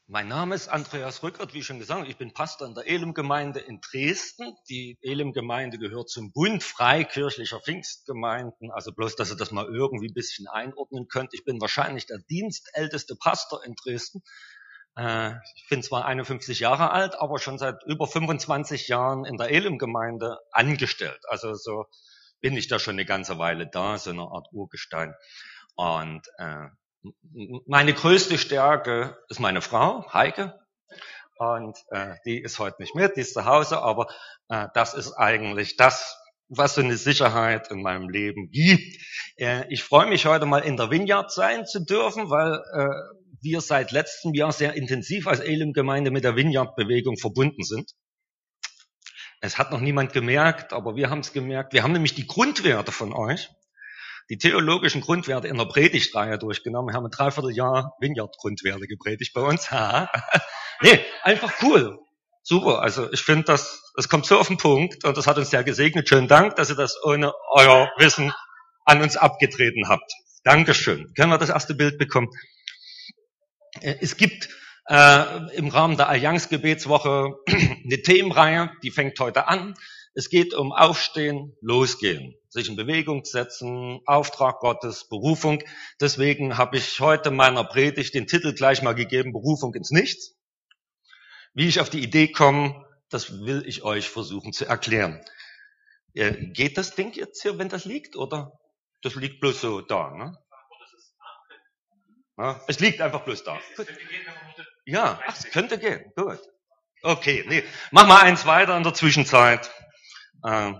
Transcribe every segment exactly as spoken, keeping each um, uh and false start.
Mein Name ist Andreas Rückert, wie schon gesagt, ich bin Pastor in der Elim-Gemeinde in Dresden. Die Elim-Gemeinde gehört zum Bund freikirchlicher Pfingstgemeinden, also bloß, dass ihr das mal irgendwie ein bisschen einordnen könnt. Ich bin wahrscheinlich der dienstälteste Pastor in Dresden. Ich bin zwar einundfünfzig Jahre alt, aber schon seit über fünfundzwanzig Jahren in der Elim-Gemeinde angestellt. Also so bin ich da schon eine ganze Weile da, so eine Art Urgestein. Und äh, meine größte Stärke ist meine Frau, Heike, und äh, die ist heute nicht mit, die ist zu Hause, aber äh, das ist eigentlich das, was so eine Sicherheit in meinem Leben gibt. Äh, ich freue mich, heute mal in der Vineyard sein zu dürfen, weil äh, wir seit letztem Jahr sehr intensiv als Elim-Gemeinde mit der Vineyard-Bewegung verbunden sind. Es hat noch niemand gemerkt, aber wir haben es gemerkt. Wir haben nämlich die Grundwerte von euch, die theologischen Grundwerte in der Predigtreihe durchgenommen. Wir haben ein Dreivierteljahr Vineyard-Grundwerte gepredigt bei uns. Nee, einfach cool. Super. Also ich finde, das, das kommt so auf den Punkt und das hat uns sehr gesegnet. Schönen Dank, dass ihr das ohne euer Wissen an uns abgetreten habt. Dankeschön. Können wir das erste Bild bekommen? Es gibt äh, im Rahmen der Allianz-Gebetswoche eine Themenreihe, die fängt heute an. Es geht um Aufstehen, Losgehen, sich in Bewegung setzen, Auftrag Gottes, Berufung. Deswegen habe ich heute meiner Predigt den Titel gleich mal gegeben, Berufung ins Nichts. Wie ich auf die Idee komme, das will ich euch versuchen zu erklären. Äh, geht das Ding jetzt hier, wenn das liegt, oder? Das liegt bloß so da, ne? Ja, es liegt einfach bloß da. Gut. Ja, ach, es könnte gehen. Gut. Okay, nee. Mach mal eins weiter in der Zwischenzeit. Ähm,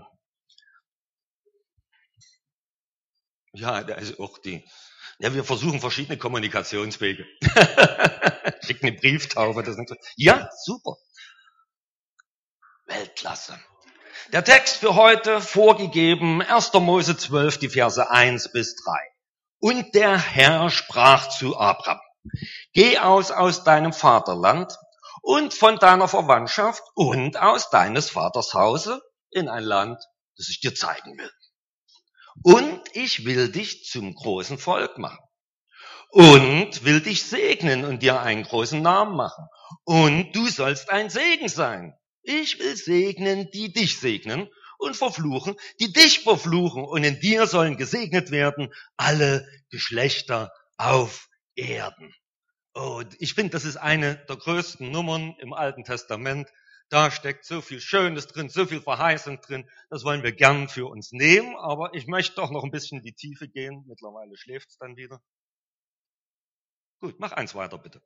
ja, da ist auch die. Ja, wir versuchen verschiedene Kommunikationswege. Schickt eine Brieftaube. Das nicht so. Ja, super. Weltklasse. Der Text für heute vorgegeben, erster Mose zwölf, die Verse eins bis drei. Und der Herr sprach zu Abraham: Geh aus aus deinem Vaterland und von deiner Verwandtschaft und aus deines Vaters Hause in ein Land, das ich dir zeigen will. Und ich will dich zum großen Volk machen und will dich segnen und dir einen großen Namen machen. Und du sollst ein Segen sein. Ich will segnen, die dich segnen, und verfluchen, die dich verfluchen. Und in dir sollen gesegnet werden alle Geschlechter auf Erden. Oh, ich finde, das ist eine der größten Nummern im Alten Testament. Da steckt so viel Schönes drin, so viel Verheißung drin. Das wollen wir gern für uns nehmen. Aber ich möchte doch noch ein bisschen in die Tiefe gehen. Mittlerweile schläft es dann wieder. Gut, mach eins weiter, bitte.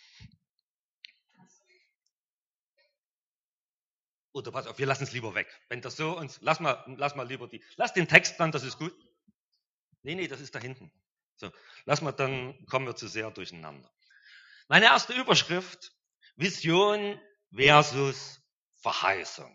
Oder pass auf, wir lassen es lieber weg. Wenn das so uns, lass mal, lass mal lieber die, lass den Text dann, das ist gut. Nee, nee, das ist da hinten. So, lass mal, dann kommen wir zu sehr durcheinander. Meine erste Überschrift: Vision versus Verheißung.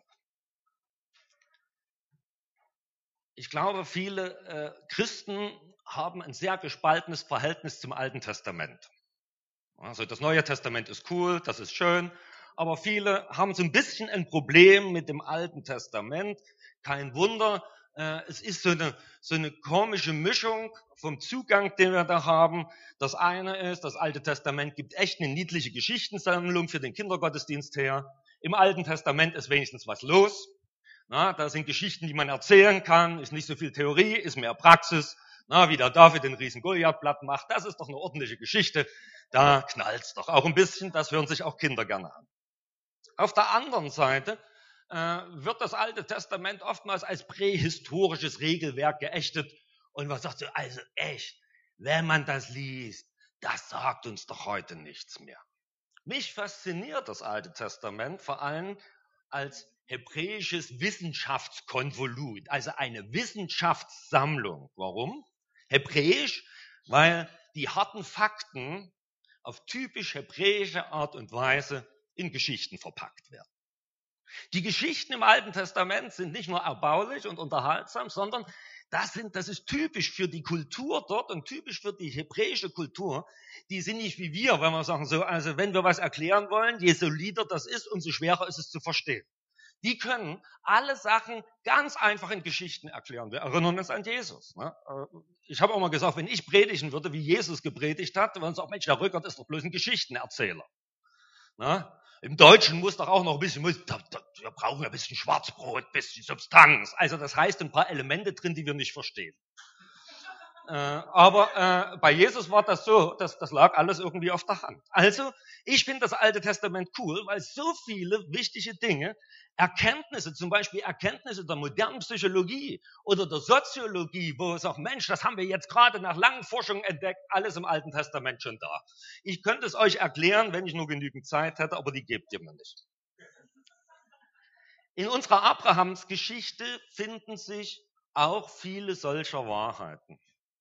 Ich glaube, viele äh, Christen haben ein sehr gespaltenes Verhältnis zum Alten Testament. Also das Neue Testament ist cool, das ist schön, aber viele haben so ein bisschen ein Problem mit dem Alten Testament. Kein Wunder, äh, es ist so eine, so eine komische Mischung vom Zugang, den wir da haben. Das eine ist, das Alte Testament gibt echt eine niedliche Geschichtensammlung für den Kindergottesdienst her. Im Alten Testament ist wenigstens was los. Na, da sind Geschichten, die man erzählen kann, ist nicht so viel Theorie, ist mehr Praxis. Na, wie der David den riesen Goliath platt macht, das ist doch eine ordentliche Geschichte. Da knallt's doch auch ein bisschen, das hören sich auch Kinder gerne an. Auf der anderen Seite äh, wird das Alte Testament oftmals als prähistorisches Regelwerk geächtet. Und man sagt so, also echt, wenn man das liest, das sagt uns doch heute nichts mehr. Mich fasziniert das Alte Testament vor allem als hebräisches Wissenschaftskonvolut, also eine Wissenschaftssammlung. Warum? Hebräisch, weil die harten Fakten auf typisch hebräische Art und Weise in Geschichten verpackt werden. Die Geschichten im Alten Testament sind nicht nur erbaulich und unterhaltsam, sondern das, sind, das ist typisch für die Kultur dort und typisch für die hebräische Kultur. Die sind nicht wie wir, wenn wir sagen so, also wenn wir was erklären wollen, je solider das ist, umso schwerer ist es zu verstehen. Die können alle Sachen ganz einfach in Geschichten erklären. Wir erinnern uns an Jesus. Ne? Ich habe auch mal gesagt, wenn ich predigen würde, wie Jesus gepredigt hat, dann würden sie sagen, Mensch, der Rückert ist doch bloß ein Geschichtenerzähler. Na? Im Deutschen muss doch auch noch ein bisschen, muss, da, da, wir brauchen ein bisschen Schwarzbrot, ein bisschen Substanz. Also das heißt ein paar Elemente drin, die wir nicht verstehen. Äh, aber äh, bei Jesus war das so, das, das lag alles irgendwie auf der Hand. Also, ich finde das Alte Testament cool, weil so viele wichtige Dinge, Erkenntnisse, zum Beispiel Erkenntnisse der modernen Psychologie oder der Soziologie, wo es auch, Mensch, das haben wir jetzt gerade nach langen Forschungen entdeckt, alles im Alten Testament schon da. Ich könnte es euch erklären, wenn ich nur genügend Zeit hätte, aber die gebt ihr mir nicht. In unserer Abrahams-Geschichte finden sich auch viele solcher Wahrheiten.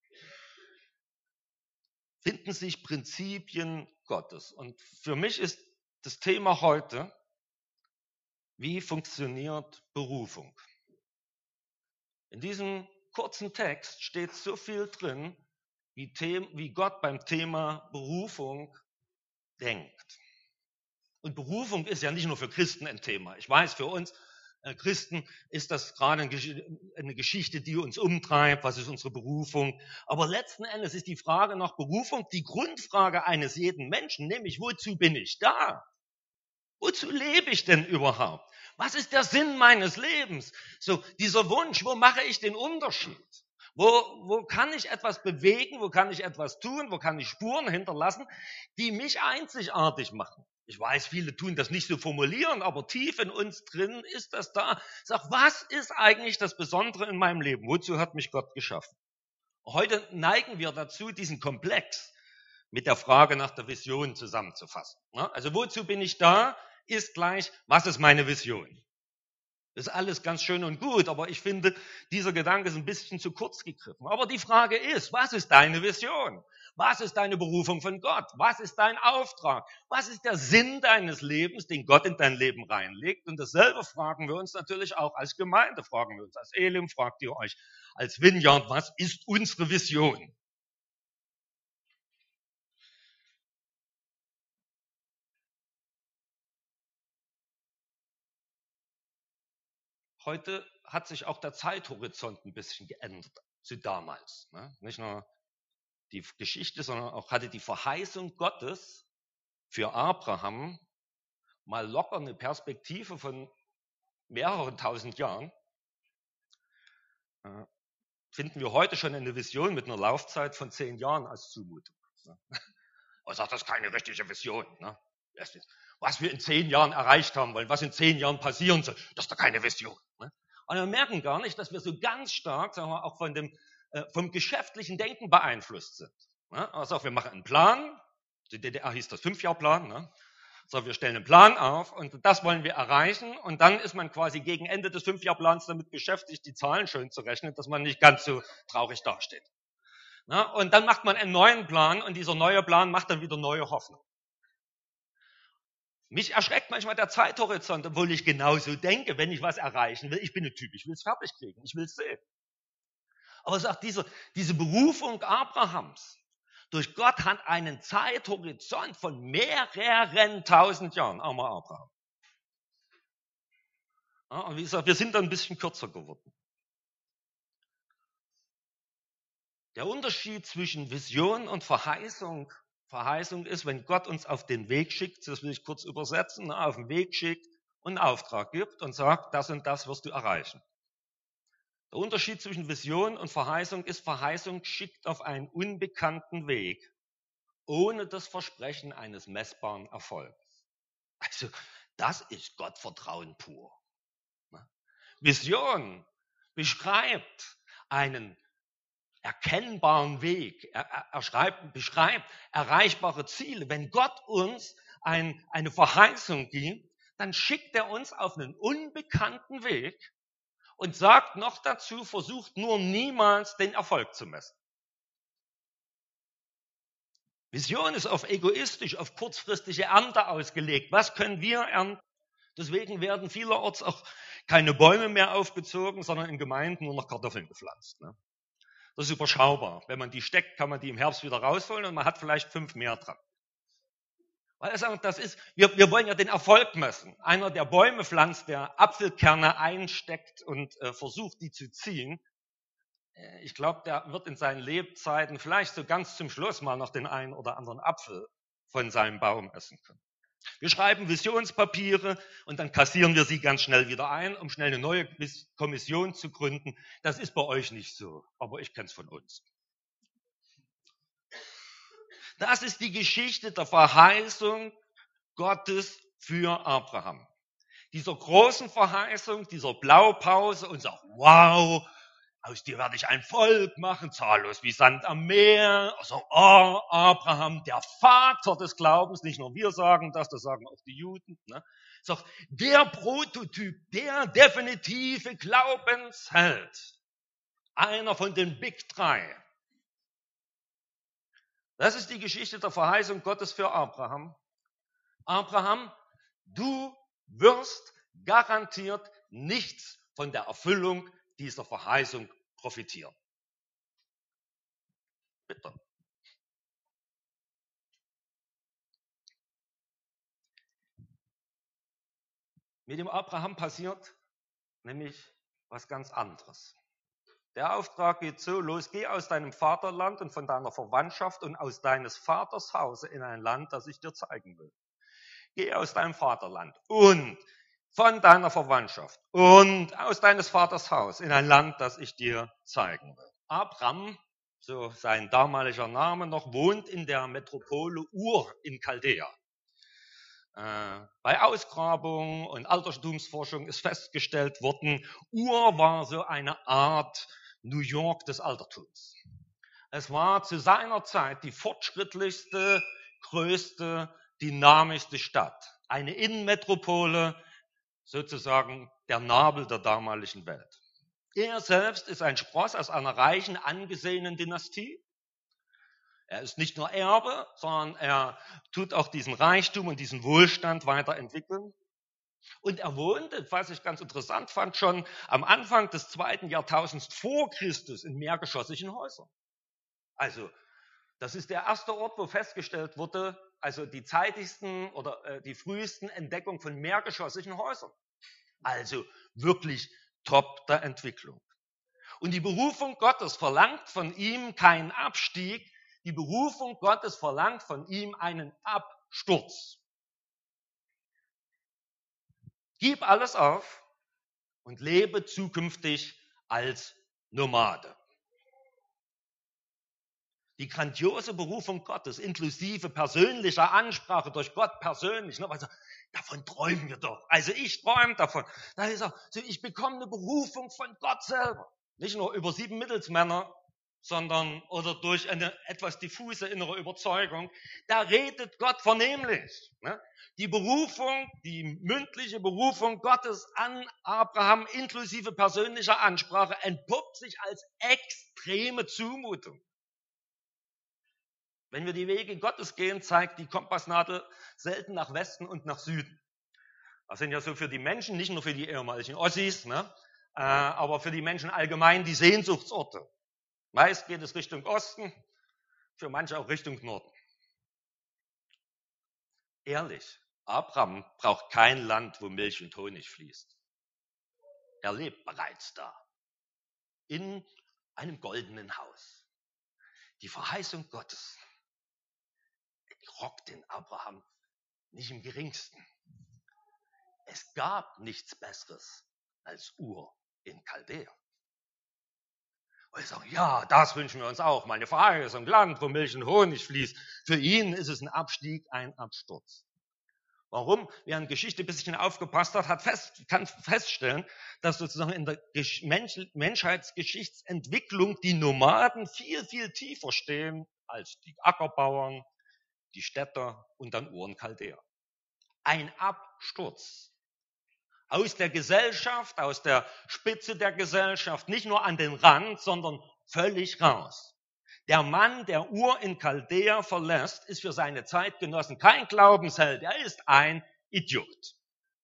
Finden sich Prinzipien Gottes. Und für mich ist das Thema heute, wie funktioniert Berufung? In diesem kurzen Text steht so viel drin, wie, wie Gott beim Thema Berufung denkt. Und Berufung ist ja nicht nur für Christen ein Thema. Ich weiß, für uns Christen ist das gerade eine Geschichte, die uns umtreibt. Was ist unsere Berufung? Aber letzten Endes ist die Frage nach Berufung die Grundfrage eines jeden Menschen, nämlich wozu bin ich da? Wozu lebe ich denn überhaupt? Was ist der Sinn meines Lebens? So dieser Wunsch, wo mache ich den Unterschied? Wo, wo kann ich etwas bewegen? Wo kann ich etwas tun? Wo kann ich Spuren hinterlassen, die mich einzigartig machen? Ich weiß, viele tun das nicht so formulieren, aber tief in uns drin ist das da. Sag, was ist eigentlich das Besondere in meinem Leben? Wozu hat mich Gott geschaffen? Heute neigen wir dazu, diesen Komplex mit der Frage nach der Vision zusammenzufassen. Also wozu bin ich da, ist gleich, was ist meine Vision? Das ist alles ganz schön und gut, aber ich finde, dieser Gedanke ist ein bisschen zu kurz gegriffen. Aber die Frage ist, was ist deine Vision? Was ist deine Berufung von Gott? Was ist dein Auftrag? Was ist der Sinn deines Lebens, den Gott in dein Leben reinlegt? Und dasselbe fragen wir uns natürlich auch als Gemeinde, fragen wir uns als Elim, fragt ihr euch als Vineyard, was ist unsere Vision? Heute hat sich auch der Zeithorizont ein bisschen geändert zu damals. Ne? Nicht nur die Geschichte, sondern auch hatte die Verheißung Gottes für Abraham mal locker eine Perspektive von mehreren tausend Jahren. Äh, finden wir heute schon eine Vision mit einer Laufzeit von zehn Jahren als Zumutung. Ne? Aber sagt, das ist keine richtige Vision. Ne? Was wir in zehn Jahren erreicht haben wollen, was in zehn Jahren passieren soll, das ist doch keine Vision. Ne? Und wir merken gar nicht, dass wir so ganz stark, sagen wir, auch von dem, äh, vom geschäftlichen Denken beeinflusst sind. Ne? Also wir machen einen Plan, die D D R hieß das Fünfjahrplan, ne? So, wir stellen einen Plan auf und das wollen wir erreichen und dann ist man quasi gegen Ende des Fünfjahrplans damit beschäftigt, die Zahlen schön zu rechnen, dass man nicht ganz so traurig dasteht. Na, und dann macht man einen neuen Plan und dieser neue Plan macht dann wieder neue Hoffnung. Mich erschreckt manchmal der Zeithorizont, obwohl ich genauso denke, wenn ich was erreichen will. Ich bin ein Typ, ich will es fertig kriegen, ich will es sehen. Aber sagt diese, diese Berufung Abrahams durch Gott hat einen Zeithorizont von mehreren tausend Jahren, armer Abraham. Ja, und wie gesagt, wir sind da ein bisschen kürzer geworden. Der Unterschied zwischen Vision und Verheißung, Verheißung ist, wenn Gott uns auf den Weg schickt, das will ich kurz übersetzen, auf den Weg schickt und einen Auftrag gibt und sagt, das und das wirst du erreichen. Der Unterschied zwischen Vision und Verheißung ist, Verheißung schickt auf einen unbekannten Weg, ohne das Versprechen eines messbaren Erfolgs. Also, das ist Gottvertrauen pur. Vision beschreibt einen erkennbaren Weg, er, er schreibt, beschreibt erreichbare Ziele. Wenn Gott uns ein, eine Verheißung gibt, dann schickt er uns auf einen unbekannten Weg und sagt noch dazu, versucht nur niemals den Erfolg zu messen. Vision ist auf egoistisch, auf kurzfristige Ernte ausgelegt. Was können wir ernten? Deswegen werden vielerorts auch keine Bäume mehr aufgezogen, sondern in Gemeinden nur noch Kartoffeln gepflanzt. Ne? Das ist überschaubar. Wenn man die steckt, kann man die im Herbst wieder rausholen und man hat vielleicht fünf mehr dran. Weil er sagt, das ist, wir, wir wollen ja den Erfolg messen. Einer, der Bäume pflanzt, der Apfelkerne einsteckt und äh, versucht, die zu ziehen, äh, ich glaube, der wird in seinen Lebzeiten vielleicht so ganz zum Schluss mal noch den einen oder anderen Apfel von seinem Baum essen können. Wir schreiben Visionspapiere und dann kassieren wir sie ganz schnell wieder ein, um schnell eine neue Kommission zu gründen. Das ist bei euch nicht so, aber ich kenne es von uns. Das ist die Geschichte der Verheißung Gottes für Abraham. Dieser großen Verheißung, dieser Blaupause und sagt, wow, aus dir werde ich ein Volk machen, zahllos wie Sand am Meer. Also oh, Abraham, der Vater des Glaubens, nicht nur wir sagen das, das sagen auch die Juden. Ne? Sagt, der Prototyp, der definitive Glaubensheld, einer von den Big Drei. Das ist die Geschichte der Verheißung Gottes für Abraham. Abraham, du wirst garantiert nichts von der Erfüllung dieser Verheißung profitieren. Bitte. Mit dem Abraham passiert nämlich was ganz anderes. Der Auftrag geht so los, geh aus deinem Vaterland und von deiner Verwandtschaft und aus deines Vaters Hause in ein Land, das ich dir zeigen will. Geh aus deinem Vaterland und von deiner Verwandtschaft und aus deines Vaters Haus in ein Land, das ich dir zeigen will. Abram, so sein damaliger Name noch, wohnt in der Metropole Ur in Chaldea. Äh, bei Ausgrabungen und Altertumsforschung ist festgestellt worden, Ur war so eine Art New York des Altertums. Es war zu seiner Zeit die fortschrittlichste, größte, dynamischste Stadt. Eine Innenmetropole, sozusagen der Nabel der damaligen Welt. Er selbst ist ein Spross aus einer reichen, angesehenen Dynastie. Er ist nicht nur Erbe, sondern er tut auch diesen Reichtum und diesen Wohlstand weiterentwickeln. Und er wohnte, was ich ganz interessant fand, schon am Anfang des zweiten Jahrtausends vor Christus in mehrgeschossigen Häusern. Also, das ist der erste Ort, wo festgestellt wurde, also die zeitigsten oder äh, die frühesten Entdeckungen von mehrgeschossigen Häusern. Also wirklich top der Entwicklung. Und die Berufung Gottes verlangt von ihm keinen Abstieg, die Berufung Gottes verlangt von ihm einen Absturz. Gib alles auf und lebe zukünftig als Nomade. Die grandiose Berufung Gottes, inklusive persönlicher Ansprache durch Gott persönlich, ne, also, davon träumen wir doch. Also ich träume davon. Da ist er, so, ich bekomme eine Berufung von Gott selber. Nicht nur über sieben Mittelsmänner, sondern oder durch eine etwas diffuse innere Überzeugung. Da redet Gott vernehmlich. Ne? Die Berufung, die mündliche Berufung Gottes an Abraham inklusive persönlicher Ansprache entpuppt sich als extreme Zumutung. Wenn wir die Wege Gottes gehen, zeigt die Kompassnadel selten nach Westen und nach Süden. Das sind ja so für die Menschen, nicht nur für die ehemaligen Ossis, ne? äh, aber für die Menschen allgemein die Sehnsuchtsorte. Meist geht es Richtung Osten, für manche auch Richtung Norden. Ehrlich, Abraham braucht kein Land, wo Milch und Honig fließt. Er lebt bereits da, in einem goldenen Haus. Die Verheißung Gottes rockt den Abraham nicht im geringsten. Es gab nichts Besseres als Ur in Chaldea. Und ich sage, ja, das wünschen wir uns auch. Meine Verheißung, Land, wo Milch und Honig fließt. Für ihn ist es ein Abstieg, ein Absturz. Warum? Wer in Geschichte ein bisschen aufgepasst hat, hat fest, kann feststellen, dass sozusagen in der Mensch, Menschheitsgeschichtsentwicklung die Nomaden viel, viel tiefer stehen als die Ackerbauern, die Städter und dann Ur in Chaldea. Ein Absturz aus der Gesellschaft, aus der Spitze der Gesellschaft, nicht nur an den Rand, sondern völlig raus. Der Mann, der Ur in Chaldea verlässt, ist für seine Zeitgenossen kein Glaubensheld, er ist ein Idiot.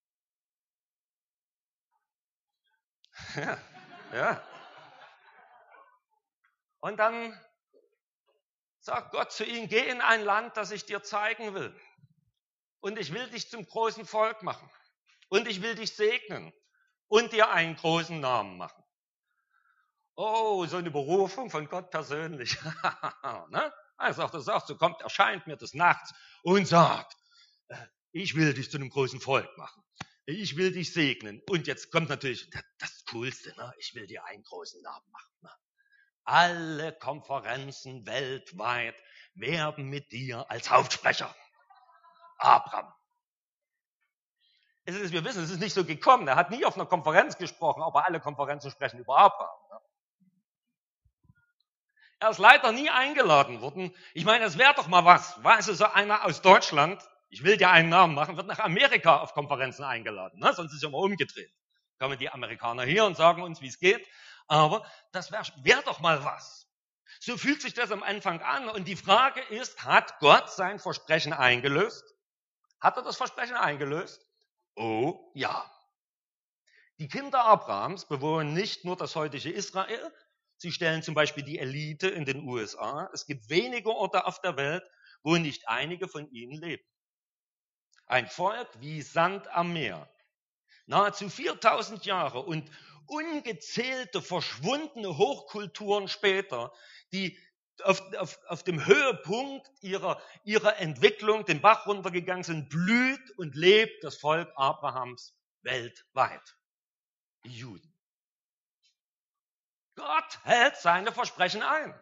Ja, ja. Und dann sagt Gott zu ihm, geh in ein Land, das ich dir zeigen will. Und ich will dich zum großen Volk machen. Und ich will dich segnen und dir einen großen Namen machen. Oh, so eine Berufung von Gott persönlich. ne? Er sagt, er sagt, so kommt, erscheint mir des Nachts und sagt, Ich will dich zu einem großen Volk machen. Ich will dich segnen. Und jetzt kommt natürlich das Coolste, ne? Ich will dir einen großen Namen machen. Ne? Alle Konferenzen weltweit werben mit dir als Hauptsprecher. Abraham. Es ist, wir wissen, es ist nicht so gekommen. Er hat nie auf einer Konferenz gesprochen, aber alle Konferenzen sprechen über Abraham. Ne? Er ist leider nie eingeladen worden. Ich meine, es wäre doch mal was. Weißt du, so einer aus Deutschland, ich will dir einen Namen machen, wird nach Amerika auf Konferenzen eingeladen. Ne? Sonst ist es ja immer umgedreht. Kommen die Amerikaner hier und sagen uns, wie es geht. Aber das wäre wär doch mal was. So fühlt sich das am Anfang an. Und die Frage ist, hat Gott sein Versprechen eingelöst? Hat er das Versprechen eingelöst? Oh ja. Die Kinder Abrahams bewohnen nicht nur das heutige Israel, sie stellen zum Beispiel die Elite in den U S A. Es gibt wenige Orte auf der Welt, wo nicht einige von ihnen leben. Ein Volk wie Sand am Meer. Nahezu viertausend Jahre und ungezählte verschwundene Hochkulturen später, die auf, auf, auf dem Höhepunkt ihrer, ihrer Entwicklung den Bach runtergegangen sind, blüht und lebt das Volk Abrahams weltweit. Die Juden. Gott hält seine Versprechen ein.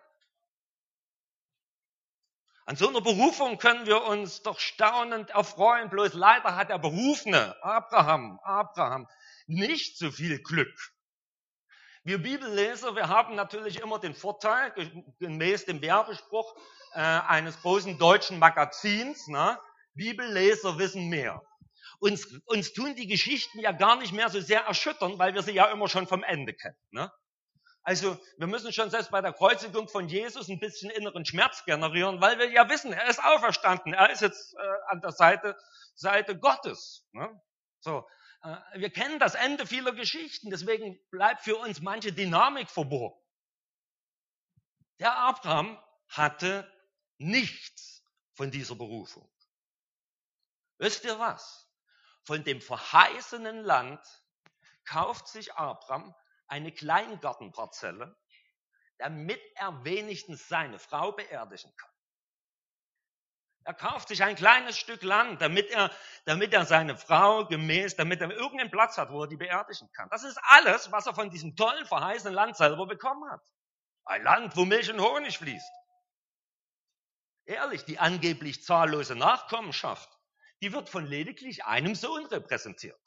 An so einer Berufung können wir uns doch staunend erfreuen. Bloß leider hat der Berufene, Abraham, Abraham, nicht so viel Glück. Wir Bibelleser, wir haben natürlich immer den Vorteil, gemäß dem Werbespruch äh, eines großen deutschen Magazins, ne? Bibelleser wissen mehr. Uns, uns tun die Geschichten ja gar nicht mehr so sehr erschüttern, weil wir sie ja immer schon vom Ende kennen. Ne? Also wir müssen schon selbst bei der Kreuzigung von Jesus ein bisschen inneren Schmerz generieren, weil wir ja wissen, er ist auferstanden, er ist jetzt äh, an der Seite, Seite Gottes. Ne? So, äh, wir kennen das Ende vieler Geschichten, deswegen bleibt für uns manche Dynamik verborgen. Der Abraham hatte nichts von dieser Berufung. Wisst ihr was? Von dem verheißenen Land kauft sich Abraham eine Kleingartenparzelle, damit er wenigstens seine Frau beerdigen kann. Er kauft sich ein kleines Stück Land, damit er, damit er seine Frau gemäß, damit er irgendeinen Platz hat, wo er die beerdigen kann. Das ist alles, was er von diesem tollen, verheißenen Land selber bekommen hat. Ein Land, wo Milch und Honig fließt. Ehrlich, die angeblich zahllose Nachkommenschaft, die wird von lediglich einem Sohn repräsentiert.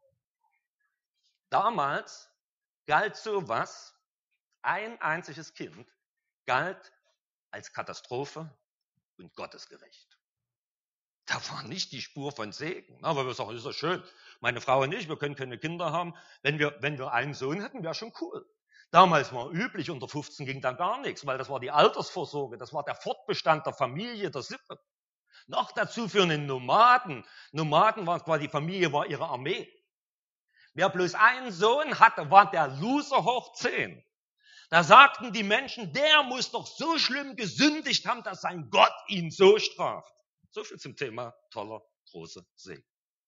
Damals galt sowas, ein einziges Kind, galt als Katastrophe und gottesgerecht. Da war nicht die Spur von Segen. Aber wir sagen, das ist doch schön. Meine Frau und ich, wir können keine Kinder haben. Wenn wir, wenn wir einen Sohn hätten, wäre schon cool. Damals war üblich, unter fünfzehn ging dann gar nichts, weil das war die Altersvorsorge, das war der Fortbestand der Familie, der Sippe. Noch dazu für einen Nomaden. Nomaden waren quasi, die Familie war ihre Armee. Wer bloß einen Sohn hatte, war der Loser hoch zehn. Da sagten die Menschen, der muss doch so schlimm gesündigt haben, dass sein Gott ihn so straft. So viel zum Thema toller, großer Segen.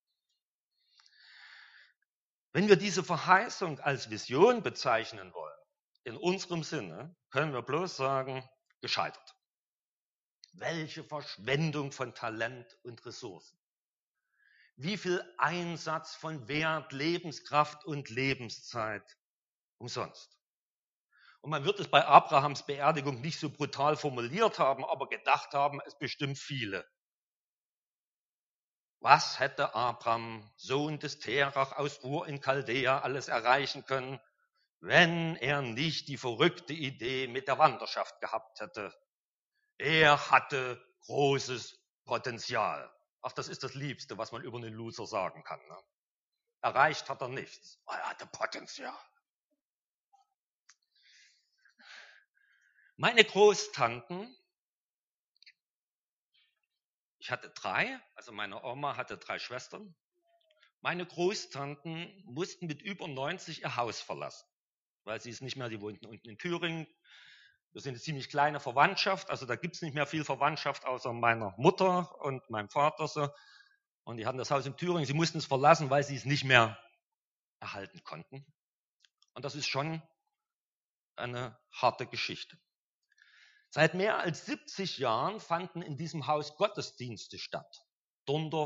Wenn wir diese Verheißung als Vision bezeichnen wollen, in unserem Sinne, können wir bloß sagen, gescheitert. Welche Verschwendung von Talent und Ressourcen. Wie viel Einsatz von Wert, Lebenskraft und Lebenszeit umsonst. Und man wird es bei Abrahams Beerdigung nicht so brutal formuliert haben, aber gedacht haben es bestimmt viele. Was hätte Abraham, Sohn des Terach aus Ur in Chaldea, alles erreichen können, wenn er nicht die verrückte Idee mit der Wanderschaft gehabt hätte? Er hatte großes Potenzial. Ach, das ist das Liebste, was man über einen Loser sagen kann. Ne? Erreicht hat er nichts. Er hatte Potenzial. Meine Großtanten, ich hatte drei, also meine Oma hatte drei Schwestern. Meine Großtanten mussten mit über neunzig ihr Haus verlassen, weil sie es nicht mehr, die wohnten unten in Thüringen. Wir sind eine ziemlich kleine Verwandtschaft, also da gibt es nicht mehr viel Verwandtschaft außer meiner Mutter und meinem Vater. So. Und die hatten das Haus in Thüringen, sie mussten es verlassen, weil sie es nicht mehr erhalten konnten. Und das ist schon eine harte Geschichte. Seit mehr als siebzig Jahren fanden in diesem Haus Gottesdienste statt. Dorndorf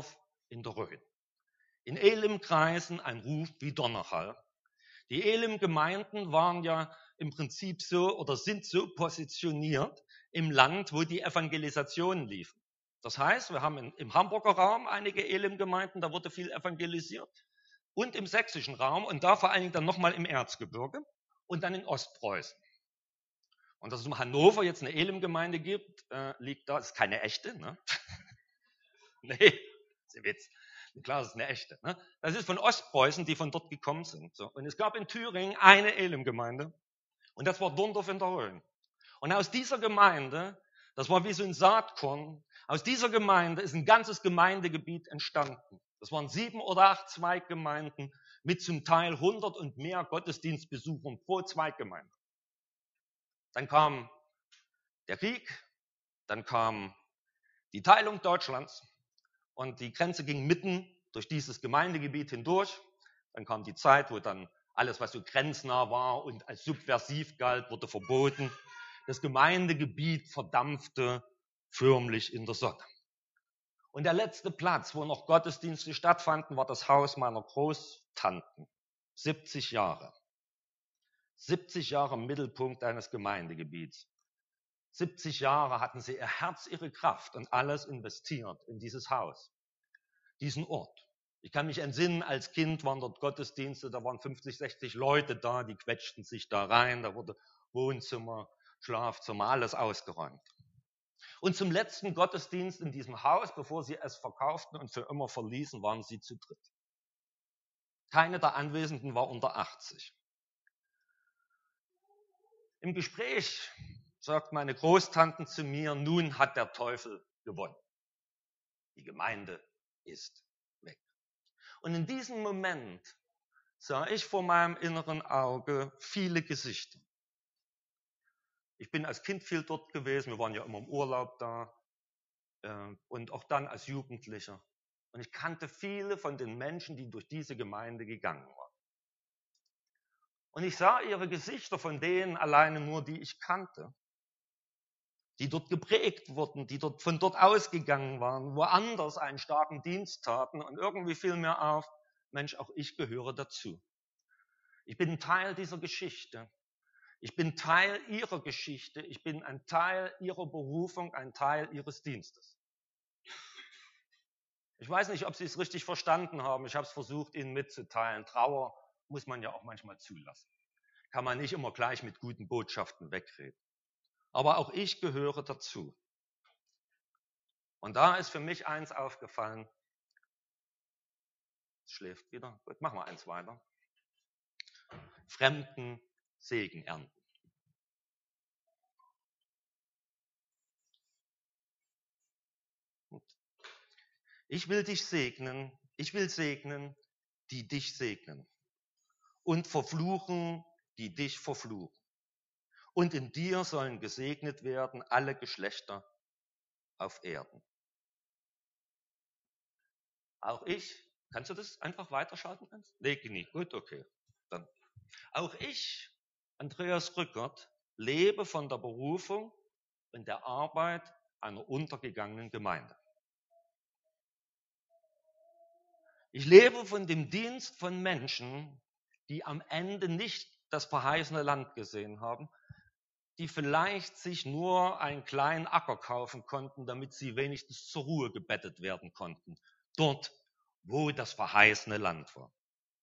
in der Rhön. In Elim kreisen ein Ruf wie Donnerhall. Die Elim-Gemeinden waren ja im Prinzip so oder sind so positioniert im Land, wo die Evangelisationen liefen. Das heißt, wir haben in, im Hamburger Raum einige Elim-Gemeinden, da wurde viel evangelisiert. Und im sächsischen Raum und da vor allen Dingen dann nochmal im Erzgebirge und dann in Ostpreußen. Und dass es in Hannover jetzt eine Elim-Gemeinde gibt, äh, liegt da, das ist keine echte, ne? Nee, das ist ein Witz. Klar, das ist eine echte. Ne? Das ist von Ostpreußen, die von dort gekommen sind. So. Und es gab in Thüringen eine Elim-Gemeinde und das war Dundorf in der Rhön. Und aus dieser Gemeinde, das war wie so ein Saatkorn, aus dieser Gemeinde ist ein ganzes Gemeindegebiet entstanden. Das waren sieben oder acht Zweiggemeinden mit zum Teil hundert und mehr Gottesdienstbesuchern pro Zweiggemeinde. Dann kam der Krieg, dann kam die Teilung Deutschlands und die Grenze ging mitten durch dieses Gemeindegebiet hindurch. Dann kam die Zeit, wo dann alles, was so grenznah war und als subversiv galt, wurde verboten. Das Gemeindegebiet verdampfte förmlich in der Sonne. Und der letzte Platz, wo noch Gottesdienste stattfanden, war das Haus meiner Großtanten. siebzig Jahre. siebzig Jahre im Mittelpunkt eines Gemeindegebiets. siebzig Jahre hatten sie ihr Herz, ihre Kraft und alles investiert in dieses Haus, diesen Ort. Ich kann mich entsinnen, als Kind waren dort Gottesdienste, da waren fünfzig, sechzig Leute da, die quetschten sich da rein, da wurde Wohnzimmer, Schlafzimmer, alles ausgeräumt. Und zum letzten Gottesdienst in diesem Haus, bevor sie es verkauften und für immer verließen, waren sie zu dritt. Keine der Anwesenden war unter achtzig. Im Gespräch sagt meine Großtanten zu mir, nun hat der Teufel gewonnen. Die Gemeinde ist weg. Und in diesem Moment sah ich vor meinem inneren Auge viele Gesichter. Ich bin als Kind viel dort gewesen, wir waren ja immer im Urlaub da äh, und auch dann als Jugendlicher. Und ich kannte viele von den Menschen, die durch diese Gemeinde gegangen waren. Und ich sah ihre Gesichter von denen alleine nur, die ich kannte, die dort geprägt wurden, die dort von dort ausgegangen waren, woanders einen starken Dienst taten. Und irgendwie fiel mir auf, Mensch, auch ich gehöre dazu. Ich bin ein Teil dieser Geschichte. Ich bin Teil ihrer Geschichte. Ich bin ein Teil ihrer Berufung, ein Teil ihres Dienstes. Ich weiß nicht, ob Sie es richtig verstanden haben. Ich habe es versucht, Ihnen mitzuteilen. Trauer muss man ja auch manchmal zulassen. Kann man nicht immer gleich mit guten Botschaften wegreden. Aber auch ich gehöre dazu. Und da ist für mich eins aufgefallen. Es schläft wieder. Gut, machen wir eins weiter. Fremden Segen ernten. Ich will dich segnen, ich will segnen, die dich segnen und verfluchen, die dich verfluchen. Und in dir sollen gesegnet werden alle Geschlechter auf Erden. Auch ich, kannst du das einfach weiterschalten? Nee, nicht. Gut, okay. Dann. Auch ich, Andreas Rückert, lebe von der Berufung und der Arbeit einer untergegangenen Gemeinde. Ich lebe von dem Dienst von Menschen, die am Ende nicht das verheißene Land gesehen haben, die vielleicht sich nur einen kleinen Acker kaufen konnten, damit sie wenigstens zur Ruhe gebettet werden konnten, dort, wo das verheißene Land war.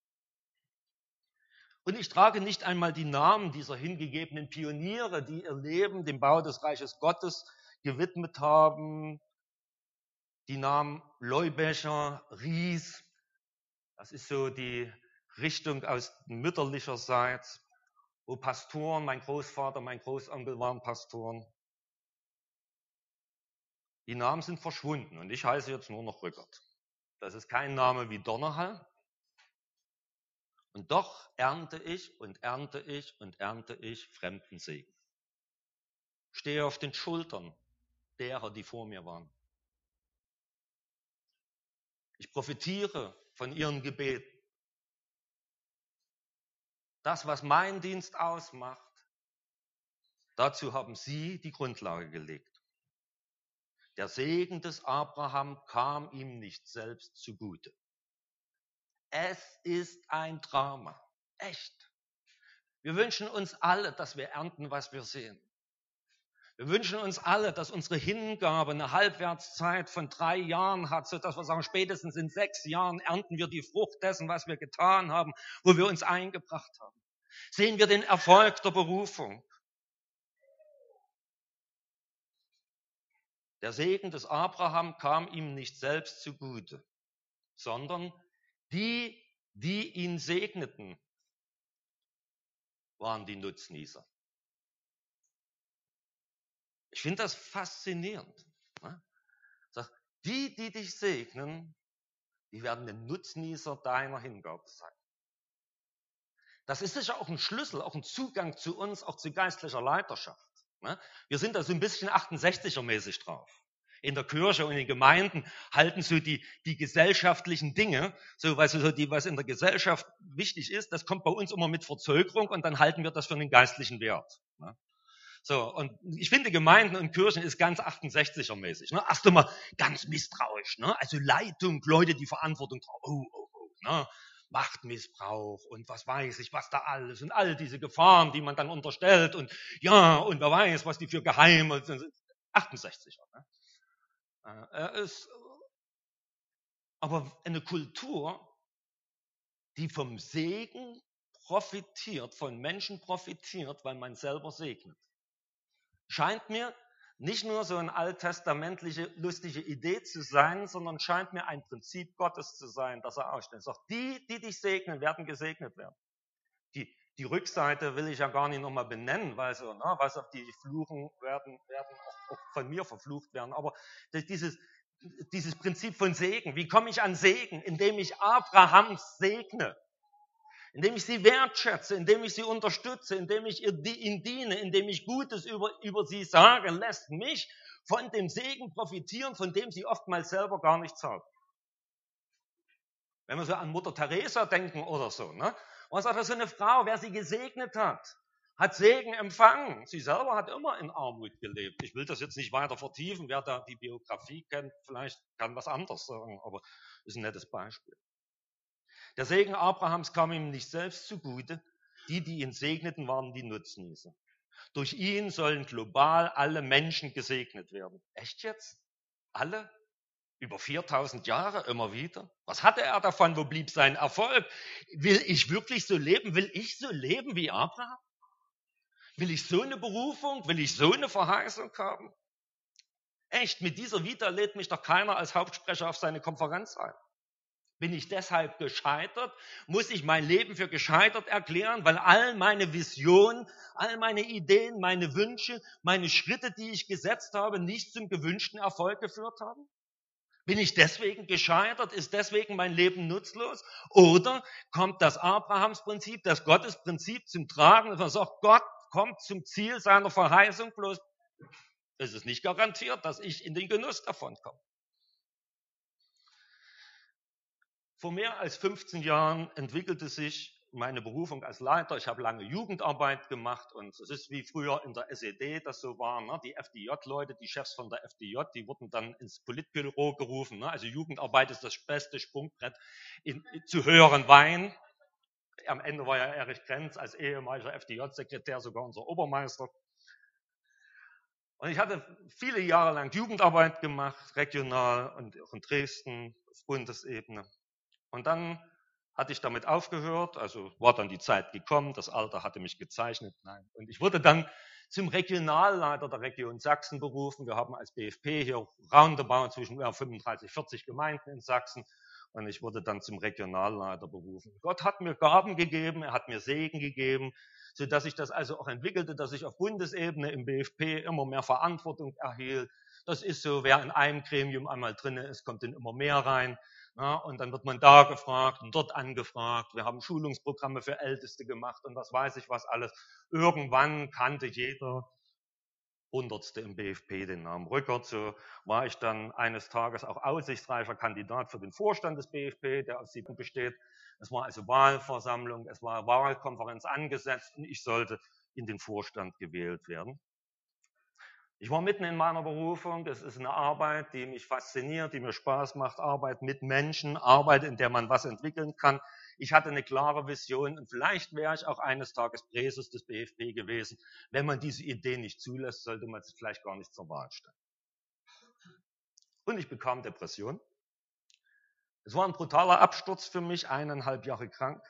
Und ich trage nicht einmal die Namen dieser hingegebenen Pioniere, die ihr Leben dem Bau des Reiches Gottes gewidmet haben. Die Namen Leubecher, Ries, das ist so die Richtung aus mütterlicherseits, wo Pastoren, mein Großvater, mein Großonkel waren Pastoren. Die Namen sind verschwunden und ich heiße jetzt nur noch Rückert. Das ist kein Name wie Donnerhall. Und doch ernte ich und ernte ich und ernte ich fremden Segen. Stehe auf den Schultern derer, die vor mir waren. Ich profitiere von ihren Gebeten. Das, was mein Dienst ausmacht, dazu haben sie die Grundlage gelegt. Der Segen des Abraham kam ihm nicht selbst zugute. Es ist ein Drama. Echt. Wir wünschen uns alle, dass wir ernten, was wir sehen. Wir wünschen uns alle, dass unsere Hingabe eine Halbwertszeit von drei Jahren hat, sodass wir sagen, spätestens in sechs Jahren ernten wir die Frucht dessen, was wir getan haben, wo wir uns eingebracht haben. Sehen wir den Erfolg der Berufung. Der Segen des Abraham kam ihm nicht selbst zugute, sondern die, die ihn segneten, waren die Nutznießer. Ich finde das faszinierend. Die, die dich segnen, die werden den Nutznießer deiner Hingabe sein. Das ist sicher auch ein Schlüssel, auch ein Zugang zu uns, auch zu geistlicher Leiterschaft. Wir sind da so ein bisschen achtundsechziger-mäßig drauf. In der Kirche und in den Gemeinden halten so die, die gesellschaftlichen Dinge, so, weißt du, so die, was in der Gesellschaft wichtig ist, das kommt bei uns immer mit Verzögerung und dann halten wir das für einen geistlichen Wert. So, und ich finde, Gemeinden und Kirchen ist ganz achtundsechziger-mäßig. Ne? Erst einmal ganz misstrauisch. Ne? Also Leitung, Leute, die Verantwortung tragen. Oh, oh, oh. Ne? Machtmissbrauch und was weiß ich, was da alles und all diese Gefahren, die man dann unterstellt und ja, und wer weiß, was die für Geheime sind. achtundsechziger. Ne? Äh, ist, aber eine Kultur, die vom Segen profitiert, von Menschen profitiert, weil man selber segnet, scheint mir nicht nur so eine alttestamentliche, lustige Idee zu sein, sondern scheint mir ein Prinzip Gottes zu sein, das er ausstellt. Sagt, die, die dich segnen, werden gesegnet werden. Die, die Rückseite will ich ja gar nicht nochmal benennen, weil so, ne, was auf die fluchen, werden, werden auch, auch von mir verflucht werden. Aber dieses, dieses Prinzip von Segen, wie komme ich an Segen? Indem ich Abrahams segne. Indem ich sie wertschätze, indem ich sie unterstütze, indem ich ihnen diene, indem ich Gutes über, über sie sage, lässt mich von dem Segen profitieren, von dem sie oftmals selber gar nichts haben. Wenn wir so an Mutter Teresa denken oder so, ne? Was sagt so eine Frau, wer sie gesegnet hat, hat Segen empfangen. Sie selber hat immer in Armut gelebt. Ich will das jetzt nicht weiter vertiefen. Wer da die Biografie kennt, vielleicht kann was anderes sagen, aber ist ein nettes Beispiel. Der Segen Abrahams kam ihm nicht selbst zugute. Die, die ihn segneten, waren die Nutznießer. Durch ihn sollen global alle Menschen gesegnet werden. Echt jetzt? Alle? Über viertausend Jahre immer wieder? Was hatte er davon? Wo blieb sein Erfolg? Will ich wirklich so leben? Will ich so leben wie Abraham? Will ich so eine Berufung? Will ich so eine Verheißung haben? Echt, mit dieser Vita lädt mich doch keiner als Hauptsprecher auf seine Konferenz ein. Bin ich deshalb gescheitert? Muss ich mein Leben für gescheitert erklären, weil all meine Visionen, all meine Ideen, meine Wünsche, meine Schritte, die ich gesetzt habe, nicht zum gewünschten Erfolg geführt haben? Bin ich deswegen gescheitert? Ist deswegen mein Leben nutzlos? Oder kommt das Abrahamsprinzip, das Gottesprinzip zum Tragen, und man sagt, Gott kommt zum Ziel seiner Verheißung, bloß ist es nicht garantiert, dass ich in den Genuss davon komme. Vor mehr als fünfzehn Jahren entwickelte sich meine Berufung als Leiter. Ich habe lange Jugendarbeit gemacht und es ist wie früher in der S E D das so war. Ne? Die F D J-Leute, die Chefs von der F D J, die wurden dann ins Politbüro gerufen. Ne? Also Jugendarbeit ist das beste Sprungbrett in, zu höheren Wein. Am Ende war ja Erich Krenz als ehemaliger F D J-Sekretär sogar unser Obermeister. Und ich hatte viele Jahre lang Jugendarbeit gemacht, regional und auch in Dresden auf Bundesebene. Und dann hatte ich damit aufgehört, also war dann die Zeit gekommen, das Alter hatte mich gezeichnet. Nein. Und ich wurde dann zum Regionalleiter der Region Sachsen berufen. Wir haben als B F P hier roundabout zwischen fünfunddreißig, vierzig Gemeinden in Sachsen. Und ich wurde dann zum Regionalleiter berufen. Gott hat mir Gaben gegeben, er hat mir Segen gegeben, sodass ich das also auch entwickelte, dass ich auf Bundesebene im B F P immer mehr Verantwortung erhielt. Das ist so, wer in einem Gremium einmal drin ist, kommt dann immer mehr rein. Ja, und dann wird man da gefragt und dort angefragt. Wir haben Schulungsprogramme für Älteste gemacht und was weiß ich was alles. Irgendwann kannte jeder Hundertste im B F P den Namen Rückert. So war ich dann eines Tages auch aussichtsreicher Kandidat für den Vorstand des B F P, der aus sieben besteht. Es war also Wahlversammlung, es war Wahlkonferenz angesetzt und ich sollte in den Vorstand gewählt werden. Ich war mitten in meiner Berufung. Das ist eine Arbeit, die mich fasziniert, die mir Spaß macht. Arbeit mit Menschen, Arbeit, in der man was entwickeln kann. Ich hatte eine klare Vision und vielleicht wäre ich auch eines Tages Präses des B F B gewesen. Wenn man diese Idee nicht zulässt, sollte man sich vielleicht gar nicht zur Wahl stellen. Und ich bekam Depression. Es war ein brutaler Absturz für mich, eineinhalb Jahre krank.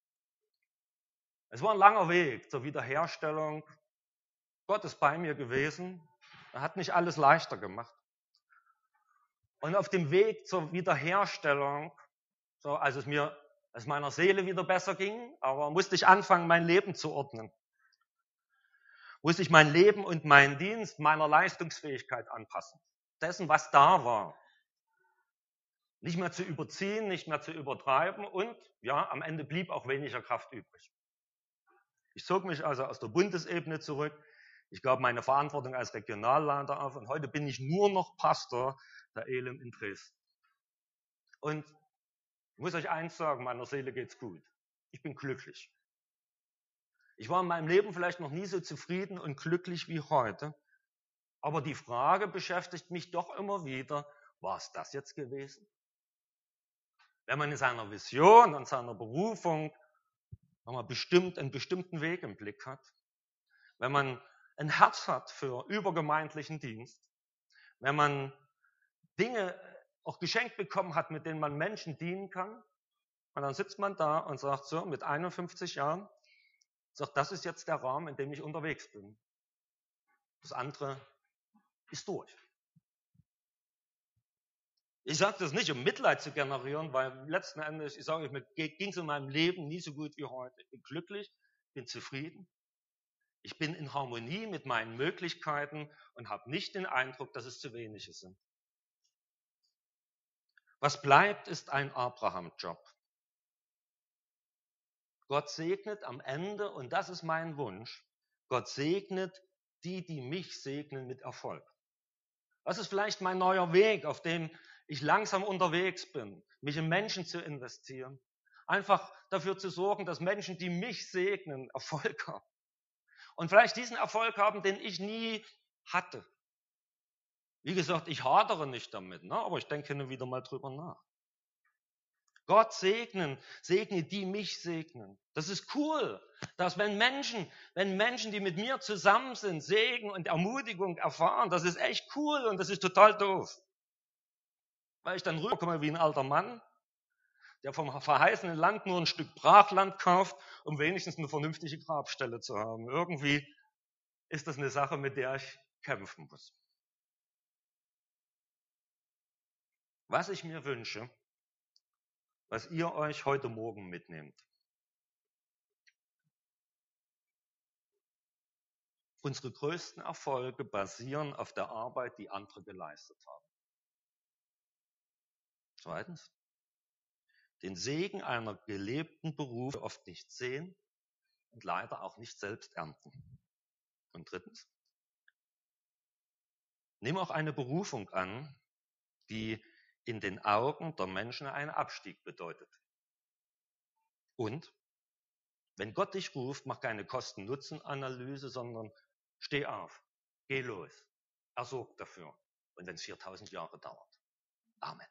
Es war ein langer Weg zur Wiederherstellung. Gott ist bei mir gewesen. Er hat nicht alles leichter gemacht. Und auf dem Weg zur Wiederherstellung, so als es mir, als meiner Seele wieder besser ging, aber musste ich anfangen, mein Leben zu ordnen. Musste ich mein Leben und meinen Dienst meiner Leistungsfähigkeit anpassen. Dessen, was da war. Nicht mehr zu überziehen, nicht mehr zu übertreiben und ja, am Ende blieb auch weniger Kraft übrig. Ich zog mich also aus der Bundesebene zurück. Ich gab meine Verantwortung als Regionalleiter auf und heute bin ich nur noch Pastor der Elim in Dresden. Und ich muss euch eins sagen, meiner Seele geht's gut. Ich bin glücklich. Ich war in meinem Leben vielleicht noch nie so zufrieden und glücklich wie heute. Aber die Frage beschäftigt mich doch immer wieder, war es das jetzt gewesen? Wenn man in seiner Vision und seiner Berufung nochmal bestimmt, einen bestimmten Weg im Blick hat, wenn man ein Herz hat für übergemeindlichen Dienst, wenn man Dinge auch geschenkt bekommen hat, mit denen man Menschen dienen kann, und dann sitzt man da und sagt so, mit einundfünfzig Jahren, sagt, das ist jetzt der Rahmen, in dem ich unterwegs bin. Das andere ist durch. Ich sage das nicht, um Mitleid zu generieren, weil letzten Endes, ich sage, mir ging es in meinem Leben nie so gut wie heute. Ich bin glücklich, bin zufrieden. Ich bin in Harmonie mit meinen Möglichkeiten und habe nicht den Eindruck, dass es zu wenige sind. Was bleibt, ist ein Abraham-Job. Gott segnet am Ende, und das ist mein Wunsch, Gott segnet die, die mich segnen mit Erfolg. Das ist vielleicht mein neuer Weg, auf dem ich langsam unterwegs bin, mich in Menschen zu investieren. Einfach dafür zu sorgen, dass Menschen, die mich segnen, Erfolg haben. Und vielleicht diesen Erfolg haben, den ich nie hatte. Wie gesagt, ich hadere nicht damit, ne? Aber ich denke nur wieder mal drüber nach. Gott segnen, segne die mich segnen. Das ist cool, dass wenn Menschen, wenn Menschen, die mit mir zusammen sind, Segen und Ermutigung erfahren, das ist echt cool und das ist total doof. Weil ich dann rüberkomme wie ein alter Mann, der vom verheißenen Land nur ein Stück Brachland kauft, um wenigstens eine vernünftige Grabstelle zu haben. Irgendwie ist das eine Sache, mit der ich kämpfen muss. Was ich mir wünsche, was ihr euch heute Morgen mitnehmt. Unsere größten Erfolge basieren auf der Arbeit, die andere geleistet haben. Zweitens, den Segen einer gelebten Berufung oft nicht sehen und leider auch nicht selbst ernten. Und drittens, nimm auch eine Berufung an, die in den Augen der Menschen einen Abstieg bedeutet. Und wenn Gott dich ruft, mach keine Kosten-Nutzen-Analyse, sondern steh auf, geh los, er sorgt dafür. Und wenn es viertausend Jahre dauert. Amen.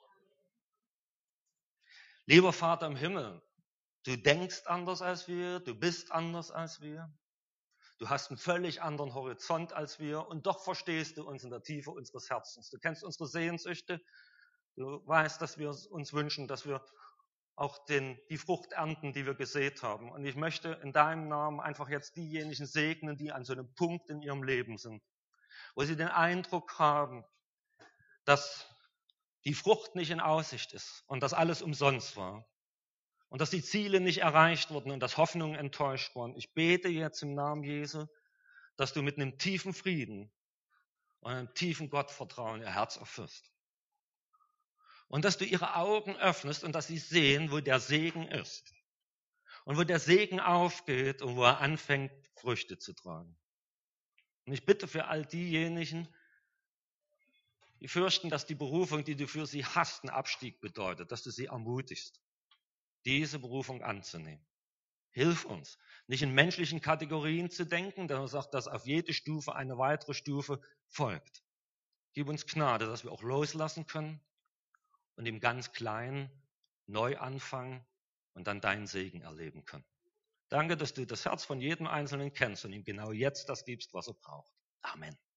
Lieber Vater im Himmel, du denkst anders als wir, du bist anders als wir. Du hast einen völlig anderen Horizont als wir und doch verstehst du uns in der Tiefe unseres Herzens. Du kennst unsere Sehnsüchte. Du weißt, dass wir uns wünschen, dass wir auch den, die Frucht ernten, die wir gesät haben. Und ich möchte in deinem Namen einfach jetzt diejenigen segnen, die an so einem Punkt in ihrem Leben sind, wo sie den Eindruck haben, dass die Frucht nicht in Aussicht ist und dass alles umsonst war und dass die Ziele nicht erreicht wurden und dass Hoffnungen enttäuscht wurden. Ich bete jetzt im Namen Jesu, dass du mit einem tiefen Frieden und einem tiefen Gottvertrauen ihr Herz erfüllst. Und dass du ihre Augen öffnest und dass sie sehen, wo der Segen ist. Und wo der Segen aufgeht und wo er anfängt, Früchte zu tragen. Und ich bitte für all diejenigen, die fürchten, dass die Berufung, die du für sie hast, einen Abstieg bedeutet, dass du sie ermutigst, diese Berufung anzunehmen. Hilf uns, nicht in menschlichen Kategorien zu denken, dass man sagt, dass auf jede Stufe eine weitere Stufe folgt. Gib uns Gnade, dass wir auch loslassen können und im ganz Kleinen neu anfangen und dann deinen Segen erleben können. Danke, dass du das Herz von jedem Einzelnen kennst und ihm genau jetzt das gibst, was er braucht. Amen.